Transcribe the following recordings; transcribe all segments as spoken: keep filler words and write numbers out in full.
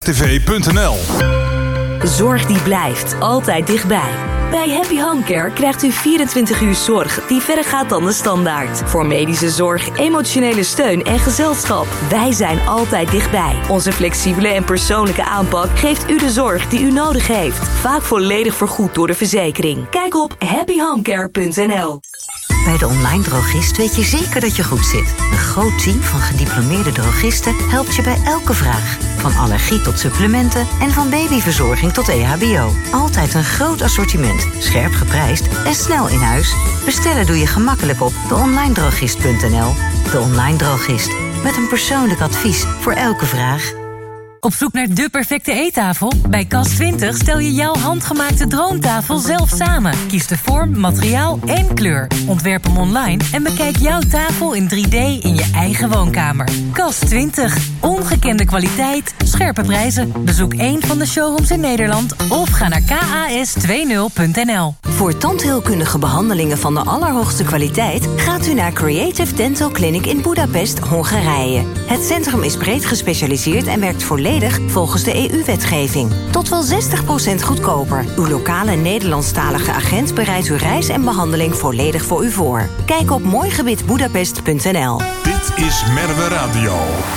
t v punt n l. Zorg die blijft, altijd dichtbij. Bij Happy Home Care krijgt u vierentwintig uur zorg die verder gaat dan de standaard. Voor medische zorg, emotionele steun en gezelschap. Wij zijn altijd dichtbij. Onze flexibele en persoonlijke aanpak geeft u de zorg die u nodig heeft. Vaak volledig vergoed door de verzekering. Kijk op happy home care punt n l. Bij de Online Drogist weet je zeker dat je goed zit. Een groot team van gediplomeerde drogisten helpt je bij elke vraag. Van allergie tot supplementen en van babyverzorging tot E H B O. Altijd een groot assortiment, scherp geprijsd en snel in huis. Bestellen doe je gemakkelijk op de online drogist punt n l. De Online Drogist, met een persoonlijk advies voor elke vraag. Op zoek naar de perfecte eettafel? Bij Kas twintig stel je jouw handgemaakte droomtafel zelf samen. Kies de vorm, materiaal en kleur. Ontwerp hem online en bekijk jouw tafel in drie D in je eigen woonkamer. Kas twintig. Ongekende kwaliteit, scherpe prijzen. Bezoek één van de showrooms in Nederland of ga naar k a s twintig punt n l. Voor tandheelkundige behandelingen van de allerhoogste kwaliteit gaat u naar Creative Dental Clinic in Budapest, Hongarije. Het centrum is breed gespecialiseerd en werkt volledig volgens de E U-wetgeving. Tot wel zestig procent goedkoper. Uw lokale Nederlandstalige agent bereidt uw reis en behandeling volledig voor u voor. Kijk op mooigebied budapest punt n l. Dit is Merwe Radio.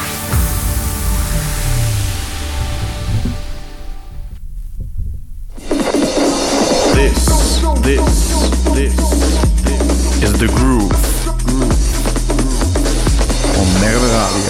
This, this, this, this is The Groove. Groove. On Merwe Radio.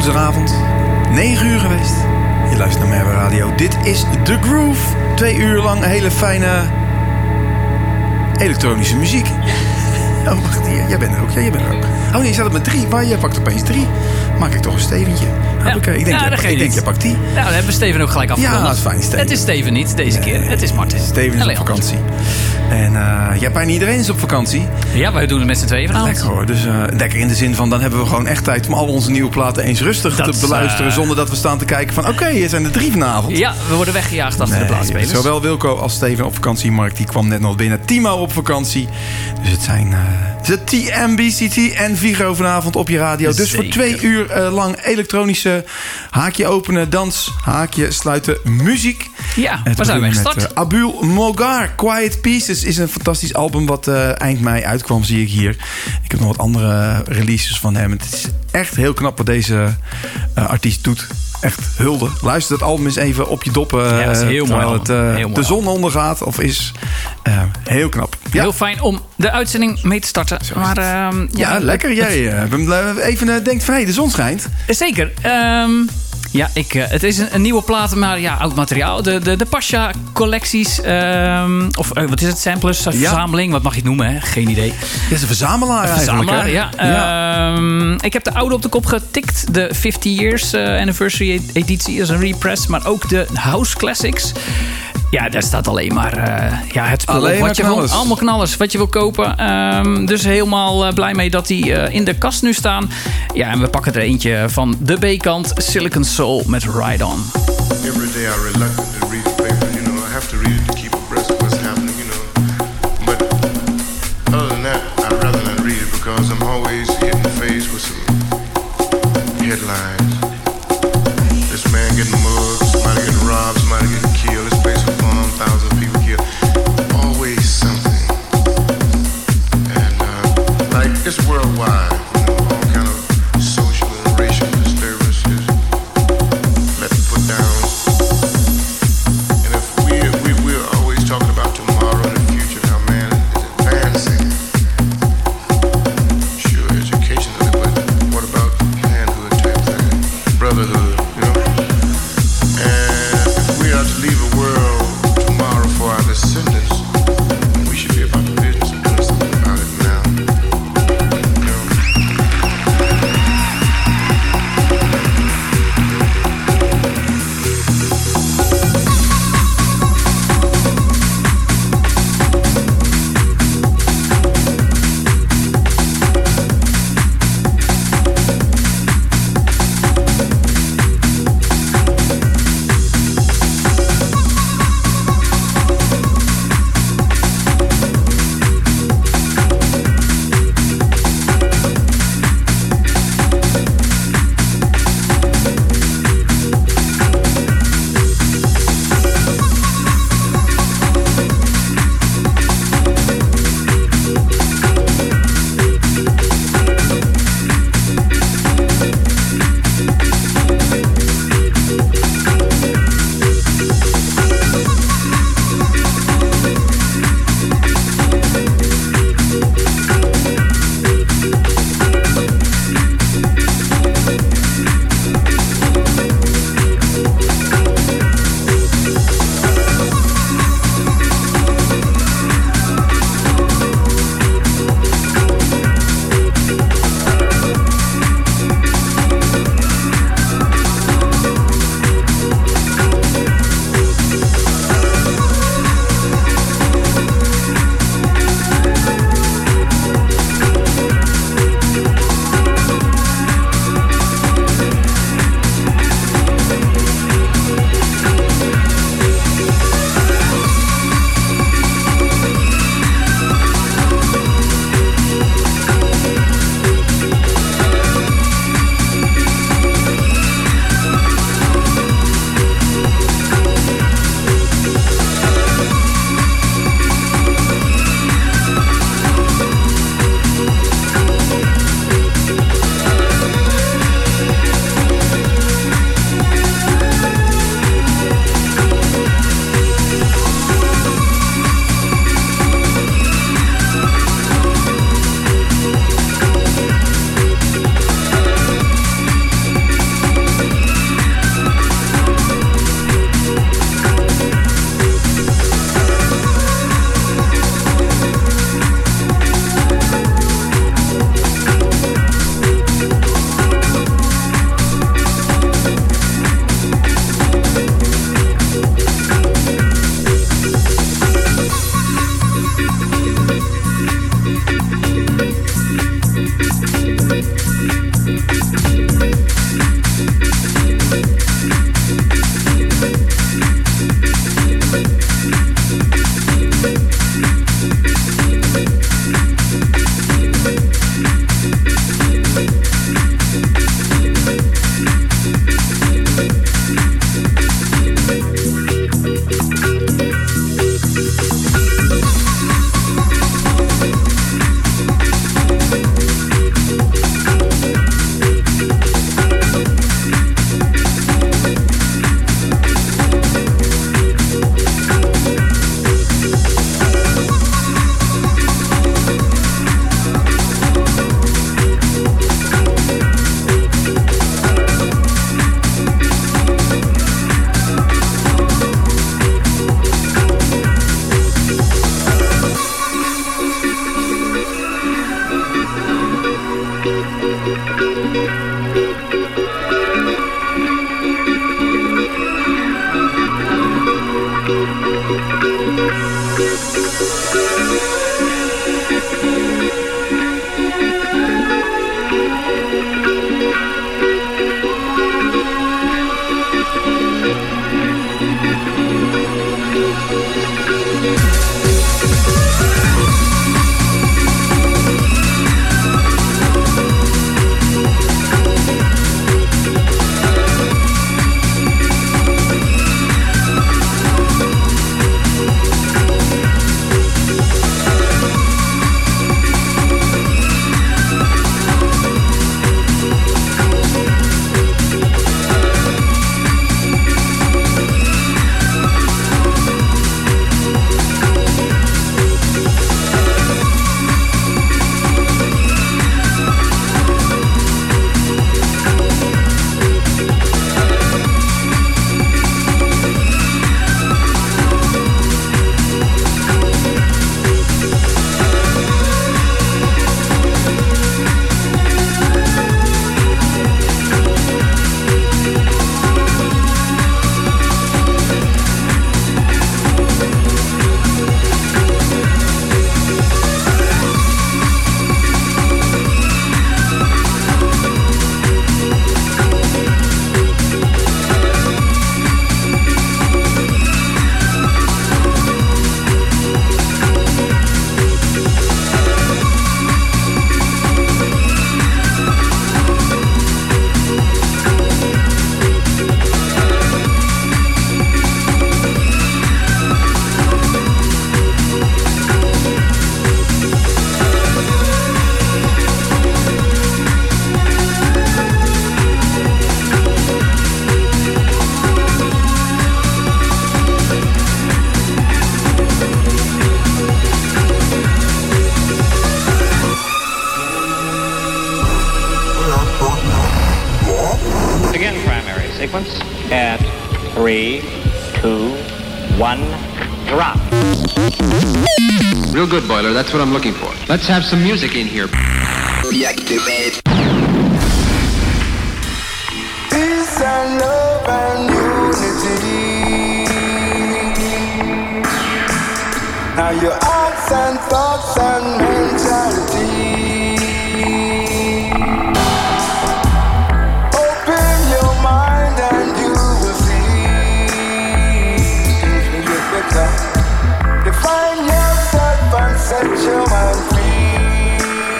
woensdagavond, negen uur geweest. Je luistert naar Merwe Radio. Dit is The Groove. Twee uur lang hele fijne elektronische muziek. Oh, wacht hier. Jij bent er ook. Ja, jij bent er ook. Oh nee, je zat er met drie. Maar jij pakt opeens drie. Maak ik toch een Steventje. Ja. Okay. Ik denk, ja, jij, ik denk jij pakt die. Nou, dan hebben we Steven ook gelijk afgekondigd. Ja, dat is fijn, Steven. Het is Steven niet deze nee, keer. Het is Martin. Steven is op vakantie. En uh, ja, bijna iedereen is op vakantie. Ja, wij doen het met z'n tweeën vanavond. Lekker hoor. Dus uh, lekker in de zin van, dan hebben we gewoon echt tijd om al onze nieuwe platen eens rustig dat, te beluisteren. Uh... Zonder dat we staan te kijken van, oké, okay, hier zijn er drie vanavond. Ja, we worden weggejaagd achter nee, de plaatspelers. Zowel Wilco als Steven op vakantie. Mark, die kwam net nog binnen. Timo op vakantie. Dus het zijn uh, de T M B C T en Viggo vanavond op je radio. Dus Zeker. Voor twee uur uh, lang elektronische haakje openen, dans, haakje sluiten, muziek. Ja, waar zijn we gestart? Met, uh, Abul Mogar, Quiet Pieces is een fantastisch album wat uh, eind mei uitkwam, zie ik hier. Ik heb nog wat andere releases van hem. Het is echt heel knap wat deze uh, artiest doet. Echt hulde. Luister het album eens even op je doppen. Ja, dat is heel terwijl mooi het uh, heel mooi de zon ondergaat of is. Uh, heel knap. Ja. Heel fijn om de uitzending mee te starten. Maar, uh, ja, ja, lekker. Jij uh, even uh, denkt van hé, hey, de zon schijnt. Zeker. Um, Ja, ik, uh, het is een, een nieuwe plaat, maar ja, oud materiaal. De, de, de Pasha-collecties, um, of uh, wat is het, samplers, ja. verzameling, wat mag je het noemen, hè? Geen idee. Dat is een verzamelaar een verzamelaar, ja. ja. Um, ik heb de oude op de kop getikt. De fifty years uh, anniversary editie is een repress, maar ook de House Classics. Ja, daar staat alleen maar uh, ja, het spul alleen wat je knallers. wil, allemaal knallers wat je wil kopen. Um, dus helemaal uh, blij mee dat die uh, in de kast nu staan. Ja, en we pakken er eentje van de B-kant, Silicon Soul met Ride On. Every day I reluctant to read the paper, you know, I have to read it to keep abreast of what's happening, you know. But other than that, I'd rather not read it because I'm always hit in the face with some headlines. This man getting mugged, somebody getting robbed, somebody getting killed, this place was bombed, thousands of people killed. Always something. And uh, like, it's worldwide, you know, all kind of social and racial disturbances let me put down. And if we, we, we're always talking about tomorrow and the future, how man is advancing. Sure, educationally, but what about manhood type thing? Brotherhood, you know? And if we are to leave a world tomorrow for our descendants, we should be about the business of doing something about it now. You know? Begin primary sequence at three, two, one, drop. Real good, Boiler. That's what I'm looking for. Let's have some music in here. Reactivate. Peace and love and unity. Now your arts and thoughts and mentality. Open your mind and you will see. You get better. Define yourself and set your mind free.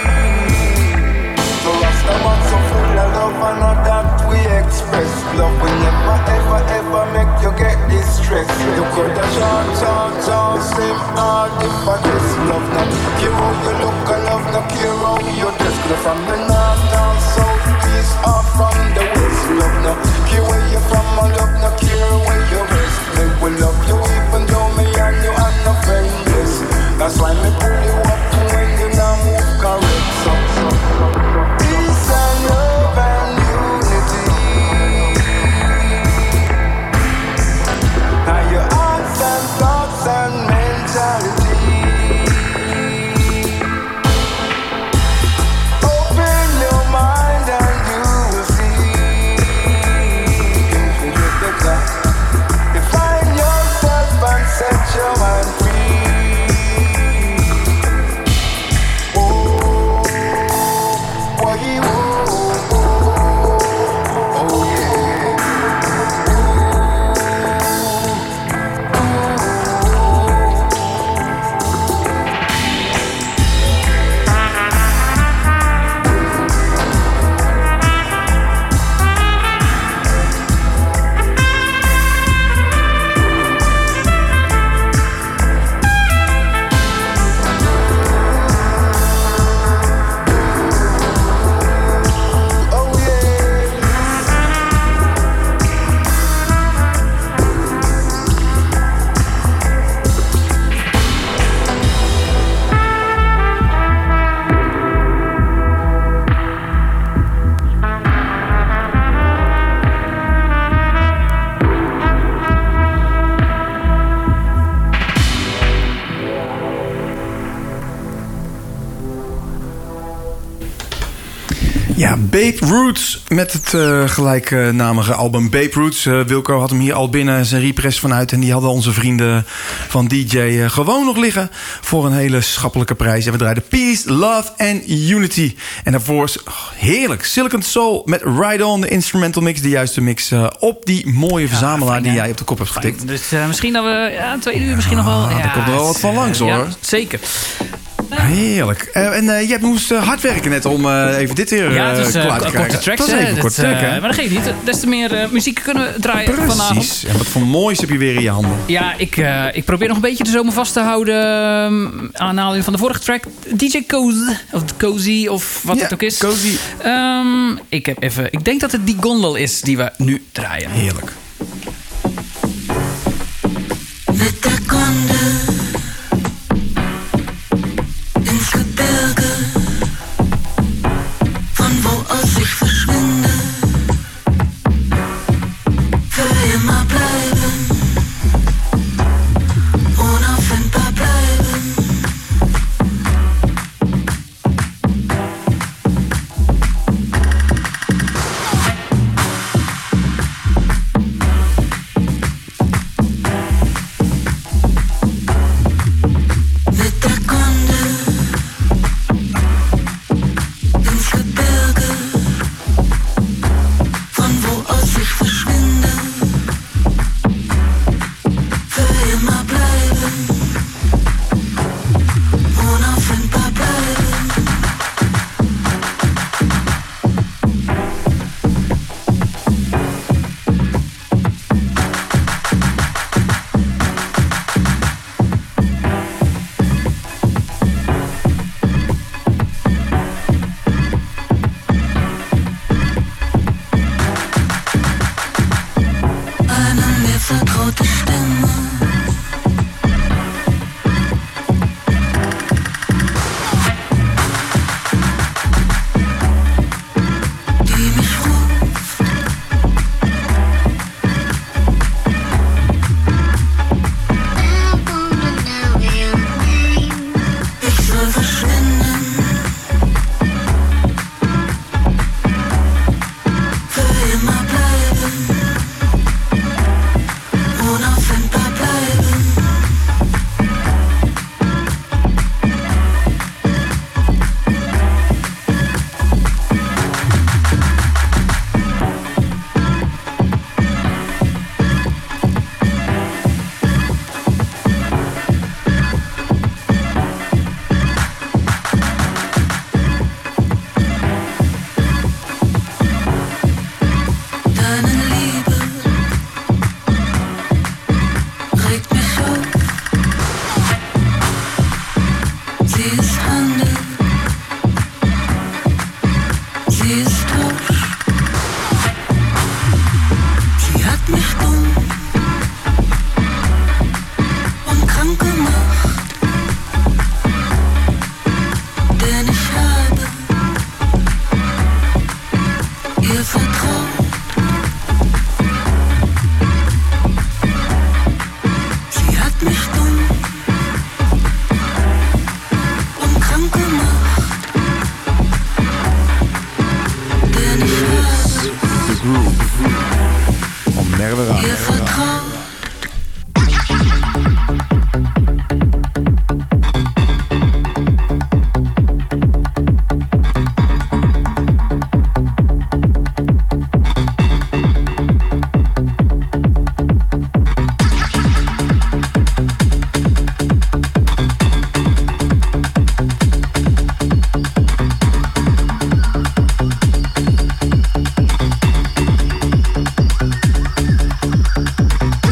The rest of us so full of love and not that we express. Love will never ever ever make you get distressed. You could have short, short, short, slim, hard if I just love not care how you look and love not care how you dress. From the north, down, south, east, or from the west. Love not care where you from and love not care where you rest. They will love you even though me and you are not friends. That's why me pull you up when you now move correct. So, so, so, so. Peace and love and unity. Now your hearts and thoughts and mentality. Open your mind and you will see. You get better. Define yourself and set your mind free. Ja, Babe Roots met het uh, gelijknamige album Babe Roots. Uh, Wilco had hem hier al binnen zijn repress vanuit. En die hadden onze vrienden van D J uh, gewoon nog liggen voor een hele schappelijke prijs. En we draaiden Peace, Love and Unity. En daarvoor is oh, heerlijk Silicon Soul met Ride On, de instrumental mix. De juiste mix uh, op die mooie verzamelaar ja, fijn, die jij op de kop hebt getikt. Fijn. Dus uh, misschien dat we ja, twee uur misschien nog wel... Ah, ja, er komt er wel wat van langs hoor. Ja, zeker. Heerlijk. Uh, en uh, jij moest uh, hard werken net om uh, even dit weer uh, ja, het is, uh, klaar te k- krijgen. korte tracks, dat is even hè, kort track, hè? uh, Maar dat geeft niet. Des te meer uh, muziek kunnen we draaien Precies. vanavond. Precies. En wat voor moois heb je weer in je handen. Ja, ik, uh, ik probeer nog een beetje de zomer vast te houden. Um, aanhaling van de vorige track. D J Cozy. Of Cozy. Of wat ja, het ook is. Cozy. Um, ik heb even... Ik denk dat het die gondel is die we nu draaien. Heerlijk. Met de gondel ins Gebirge, von wo aus ich verschwinde, für immer bleiben, unauffindbar bleiben. Merwe Radio. Ihr vertraut. Thank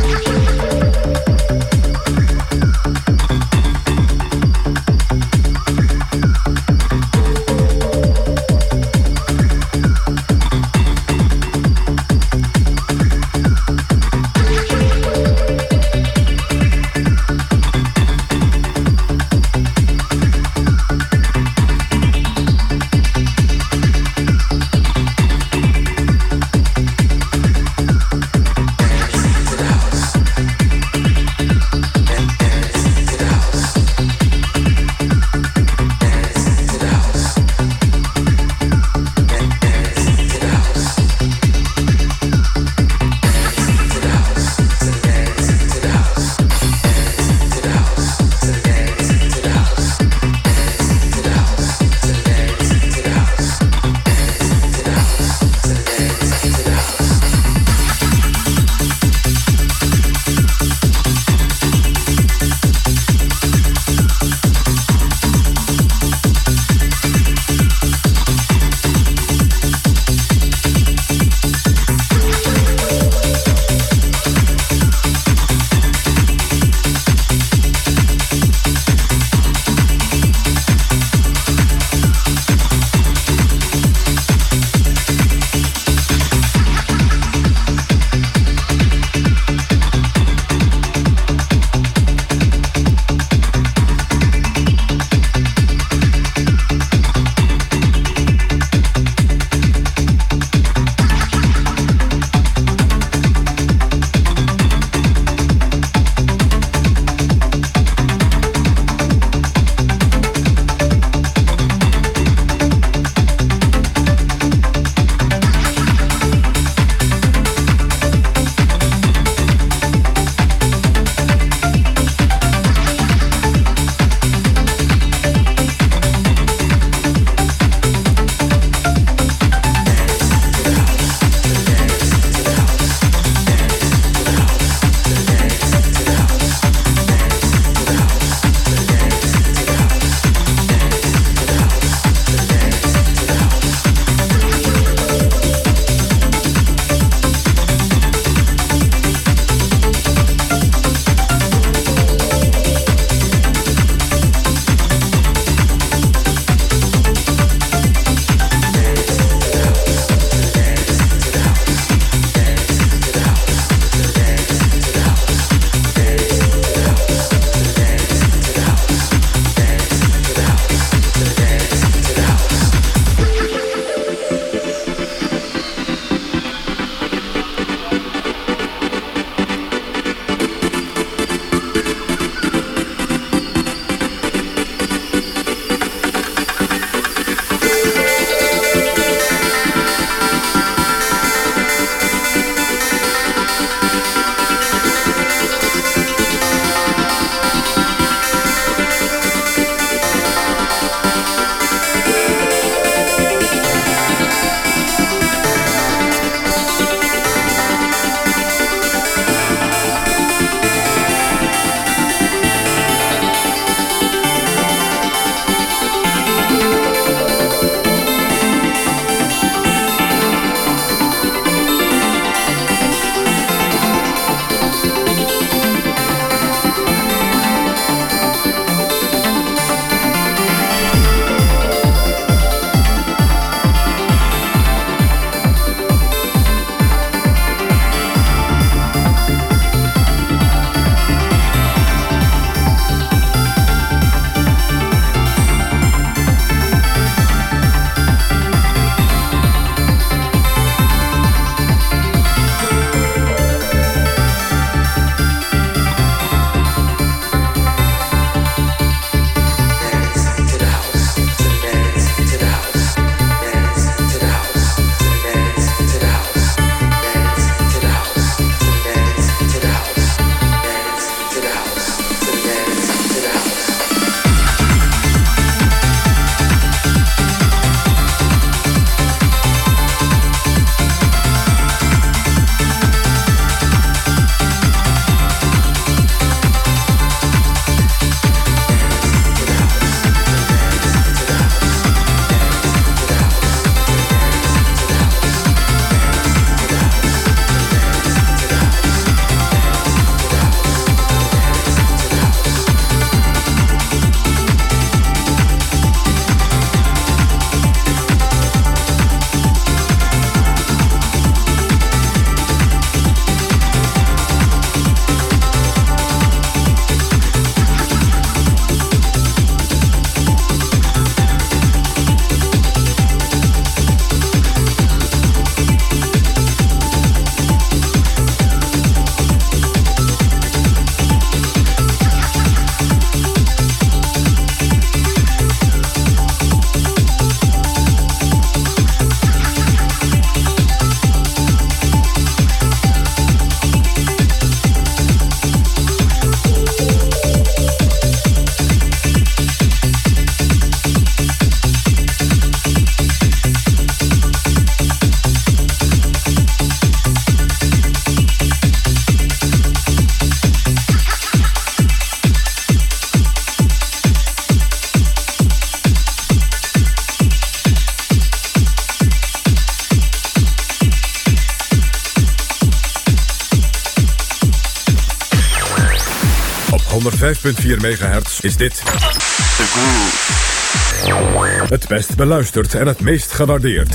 honderd vijf komma vier megahertz is dit The Groove. Het best beluisterd en het meest gewaardeerd.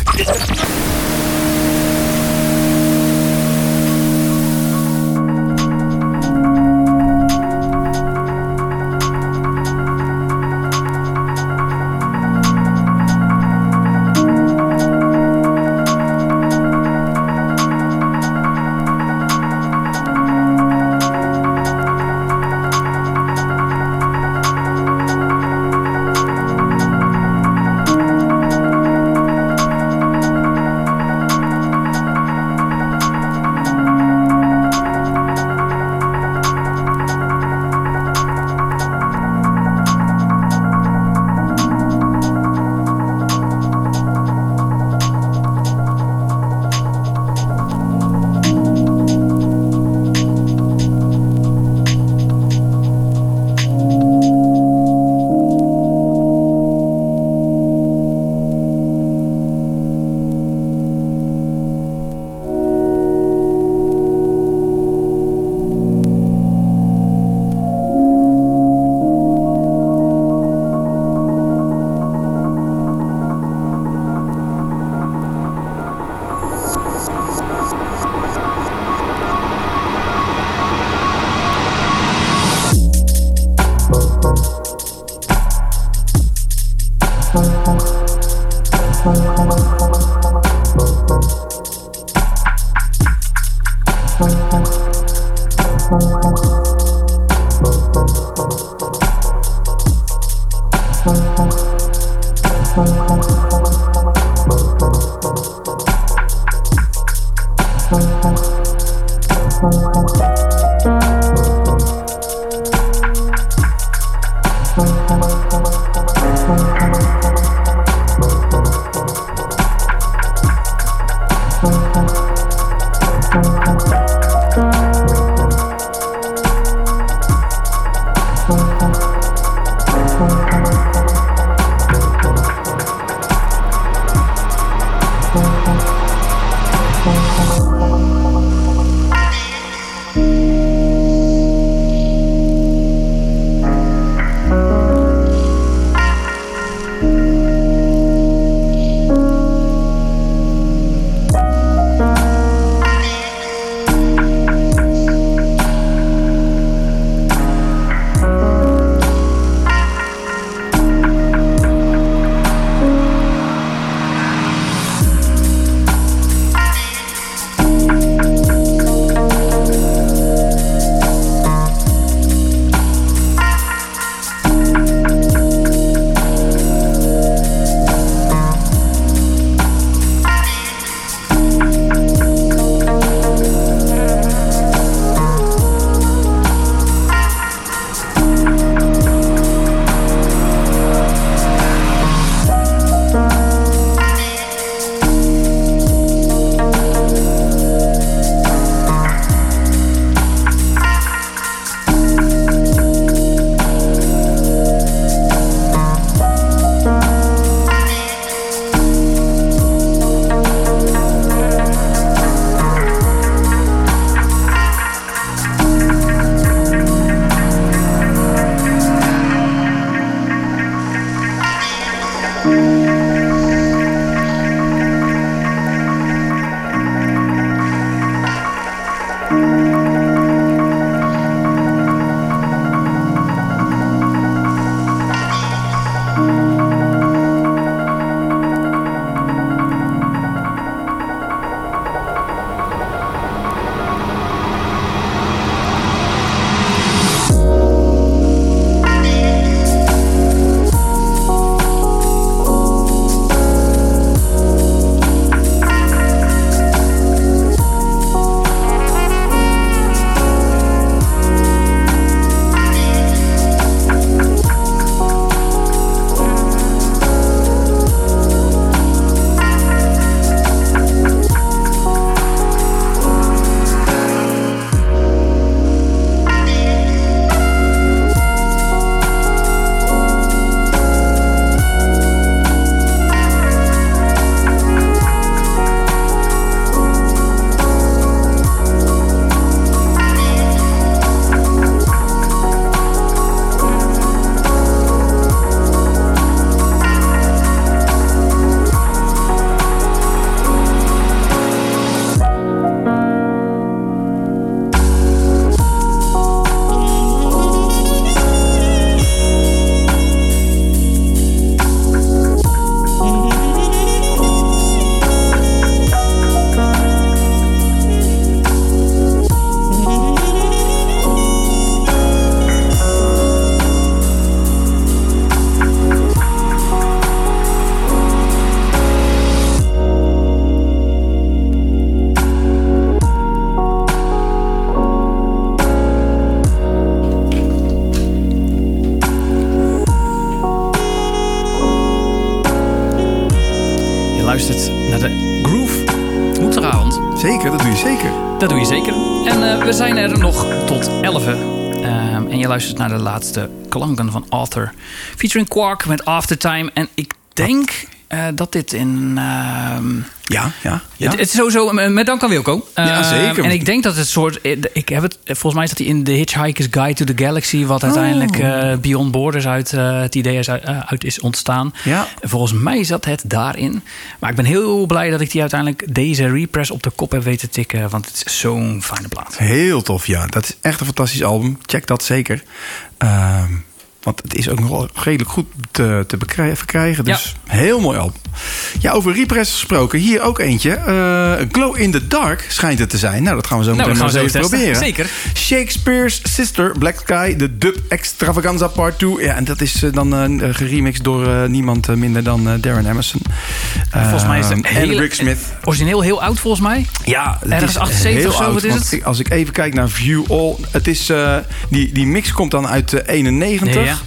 Dat doe je zeker. En uh, we zijn er nog tot elf. Uh, en je luistert naar de laatste klanken van Arthur. Featuring Quark met Aftertime. En ik denk uh, dat dit in... Uh, Ja, ja, ja. Het, het is sowieso met Dank aan Wilco. Ja, zeker. Uh, en ik denk dat het soort... Ik heb het, volgens mij staat hij in The Hitchhiker's Guide to the Galaxy... wat uiteindelijk uh, Beyond Borders uit uh, het idee is, uh, uit is ontstaan. Ja. Volgens mij zat het daarin. Maar ik ben heel blij dat ik die uiteindelijk deze repress op de kop heb weten tikken. Want het is zo'n fijne plaat. Heel tof, ja. Dat is echt een fantastisch album. Check dat zeker. Uh, Want het is ook nog wel redelijk goed te, te bekrijgen, verkrijgen. Dus ja. Heel mooi album. Ja, over repress gesproken. Hier ook eentje. Uh, Glow in the Dark schijnt het te zijn. Nou, dat gaan we zo meteen nou, maar eens even testen. Proberen. Zeker. Shakespeare's Sister, Black Sky, de Dub Extravaganza Part twee. Ja, en dat is uh, dan uh, geremixed door uh, niemand uh, minder dan uh, Darren Emerson. Uh, volgens mij is het en Rick Smith. Origineel heel oud, volgens mij. Ja, het ergens is achtenzeventig of zo. Oud, wat is het? Ik, als ik even kijk naar View All. Het is, uh, die, die mix komt dan uit uh, eenennegentig. Ja, ja.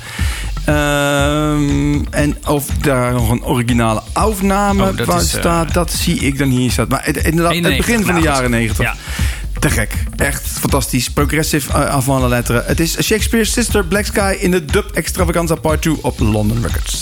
Um, en of daar nog een originale afname oh, is, staat, uh, dat zie ik dan hier staat. Maar het, inderdaad, het begin van de jaren negentig. Ja. Te gek. Echt fantastisch. Progressive uh, avant la lettre. Het is Shakespeare's Sister, Black Sky in de Dub Extravaganza Part twee op London Records.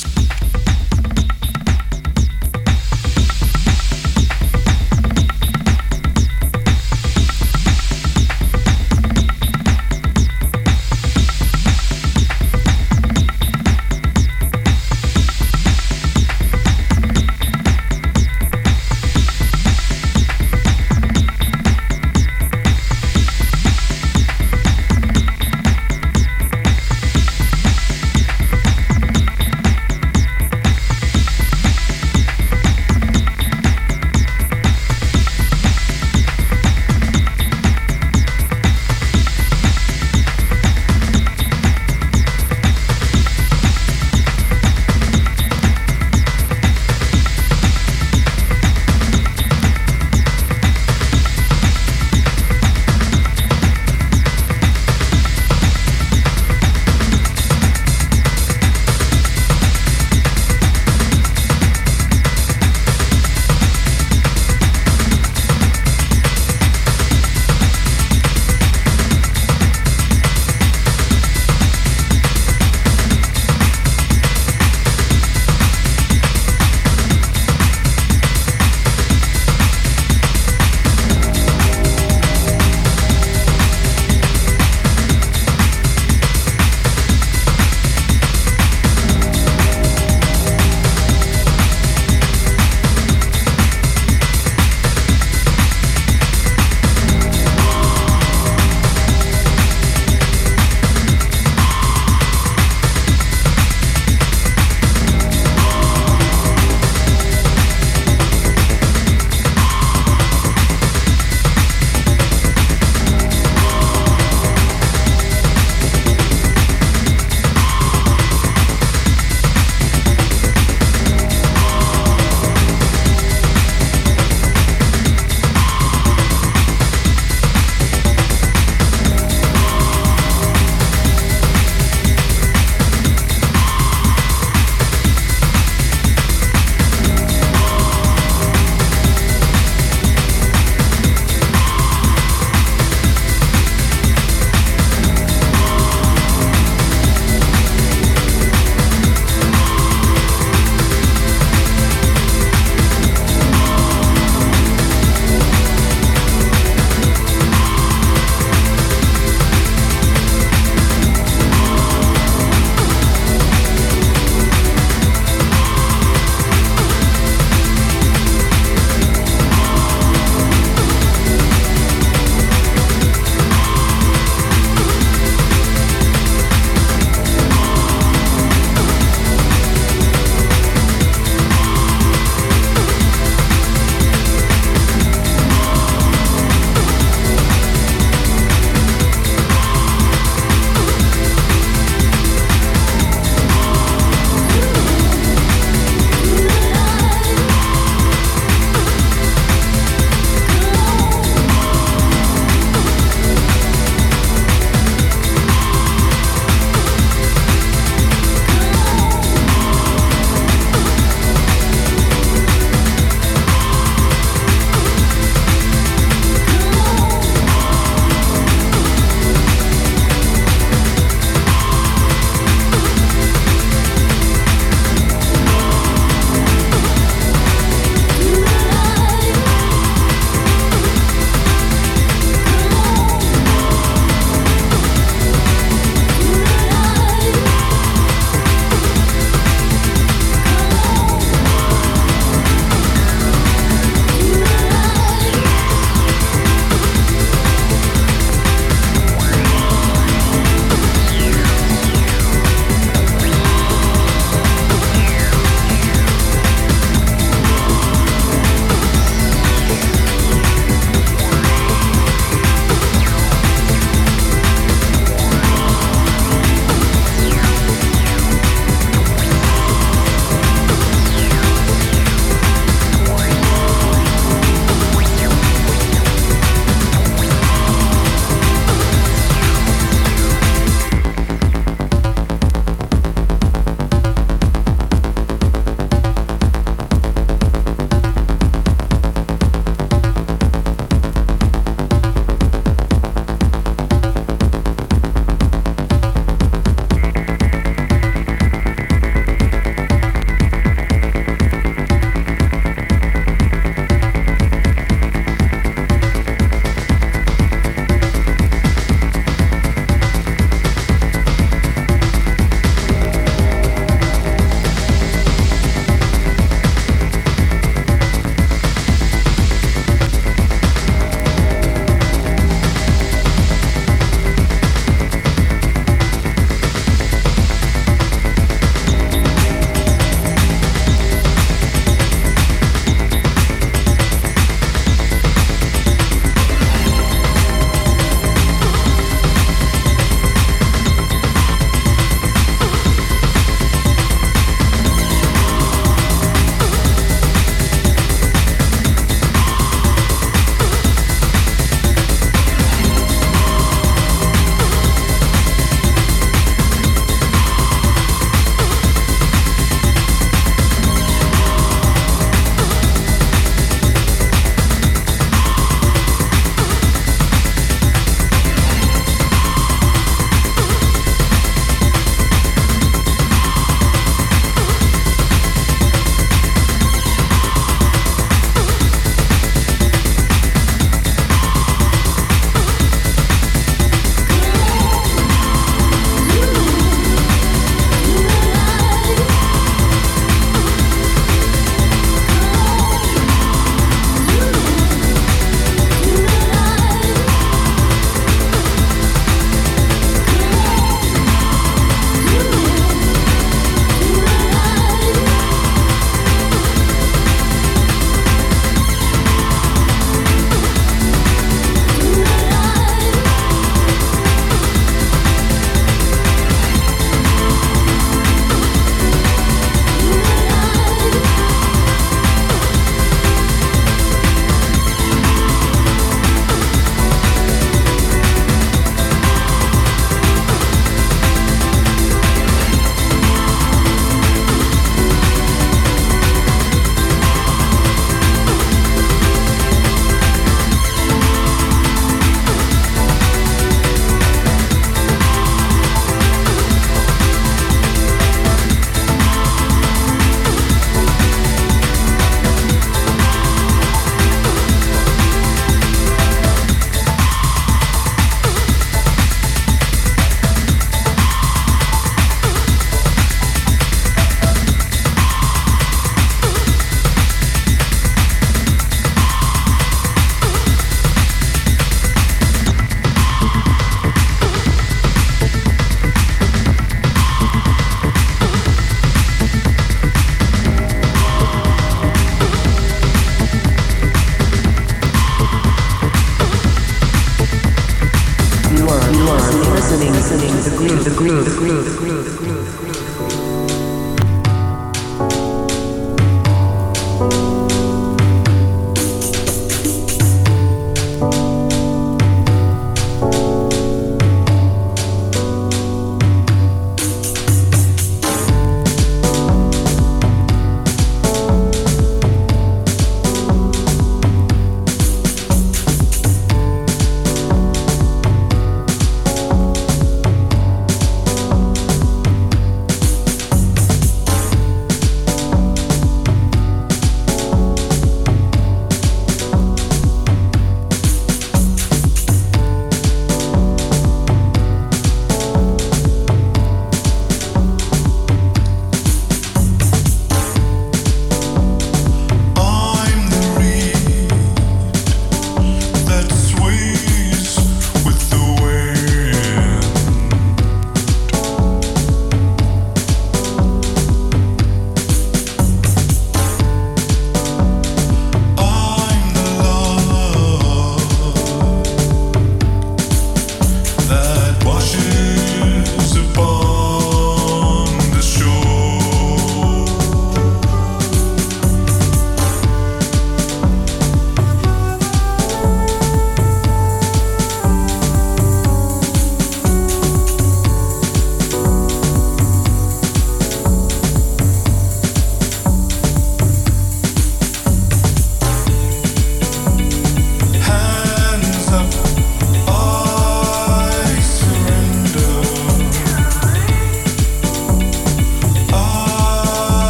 listening to the groove, the groove, the groove, the groove, the groove.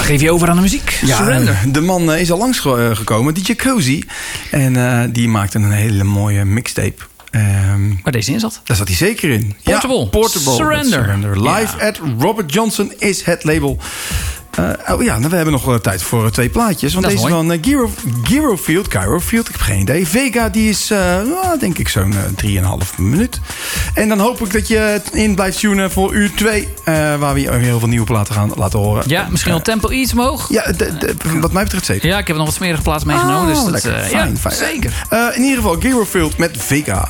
geef je over aan de muziek. Ja, Surrender. de man uh, is al langs ge- uh, gekomen, D J Cozy. En uh, die maakte een hele mooie mixtape. Um, Waar deze in zat? Daar zat hij zeker in. Portable. Ja, Portable. Surrender. Surrender. Live Ja. at Robert Johnson is het label. Uh, oh ja, nou, we hebben nog uh, tijd voor uh, twee plaatjes. Want Dat is deze mooi. van uh, Gyro, Gyrofield, Gyrofield, ik heb geen idee. Vega, die is, uh, nou, denk ik, zo'n uh, drieënhalf minuut. En dan hoop ik dat je in blijft tunen voor uur twee. Uh, waar we je heel veel nieuwe platen gaan laten horen. Ja, misschien wel tempo iets omhoog. Ja, de, de, wat mij betreft zeker. Ja, ik heb nog wat smerige plaats meegenomen. Oh, dus dat, lekker. uh, Fijn, ja, fijn. zeker. Uh, in ieder geval, Gyrofield met Vega.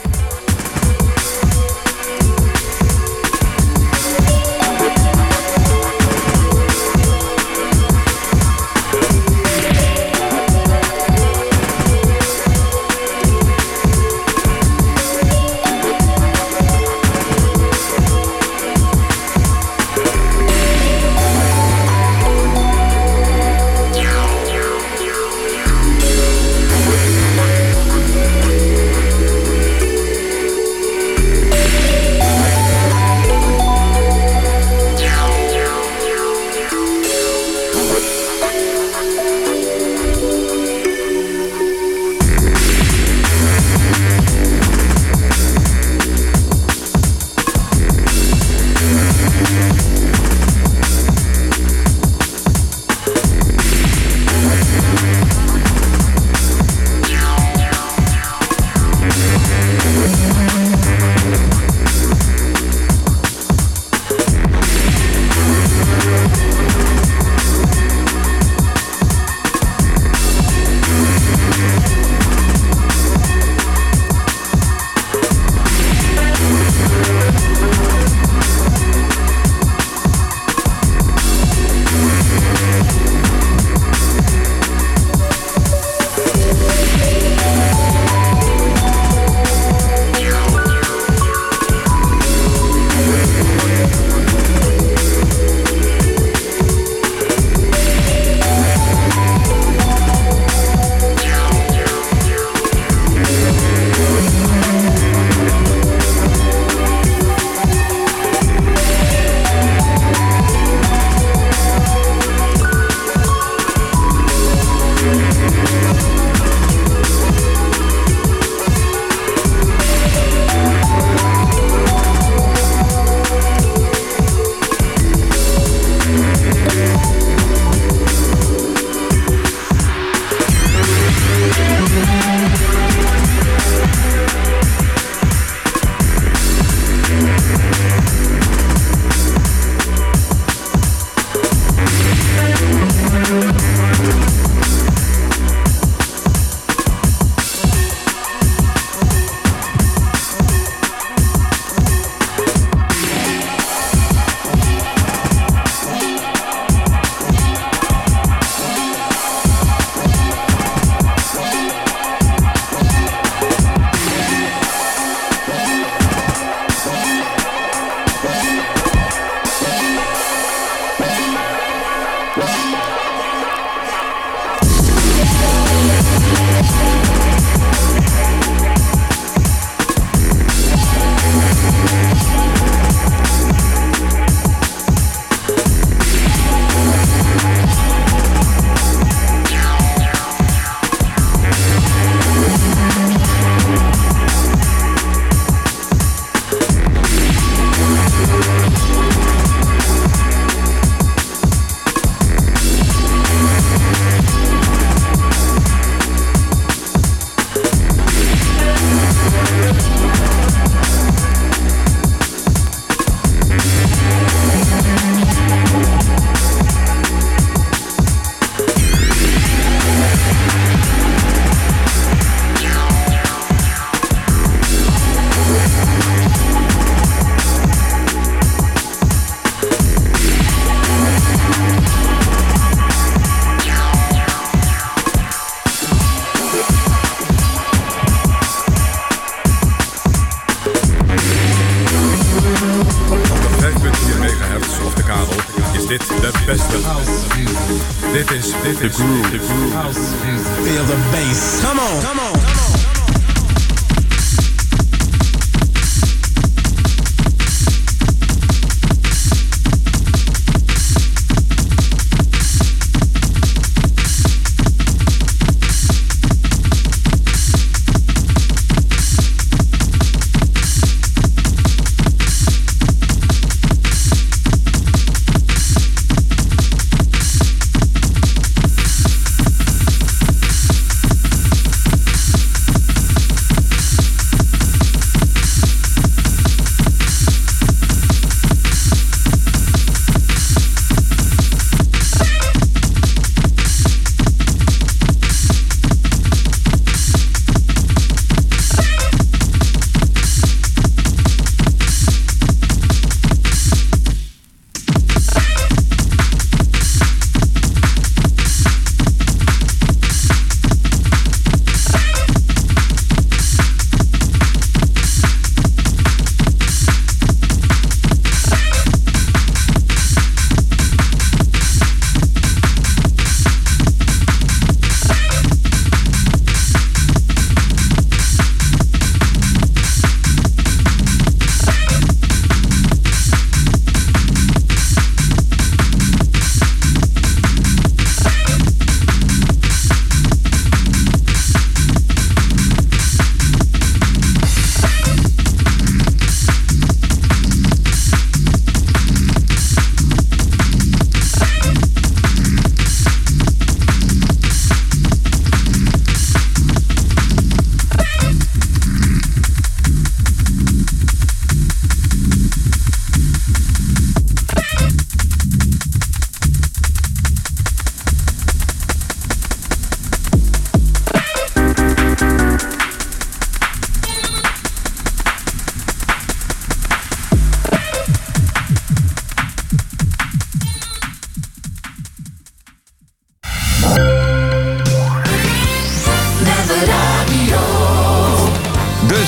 Dit is dit is The Groove. The Groove. Feel the bass. Come on. Come on.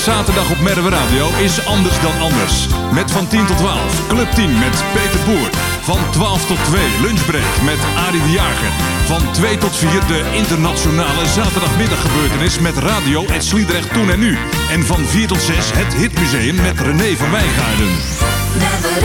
zaterdag op Merwe Radio is anders dan anders. Met van tien tot twaalf Club tien met Peter Boer. Van twaalf tot twee Lunchbreak met Arie de Jager. Van twee tot vier de internationale zaterdagmiddaggebeurtenis met Radio Het Sliedrecht Toen en Nu. En van vier tot zes het Hitmuseum met René van Wijngaarden.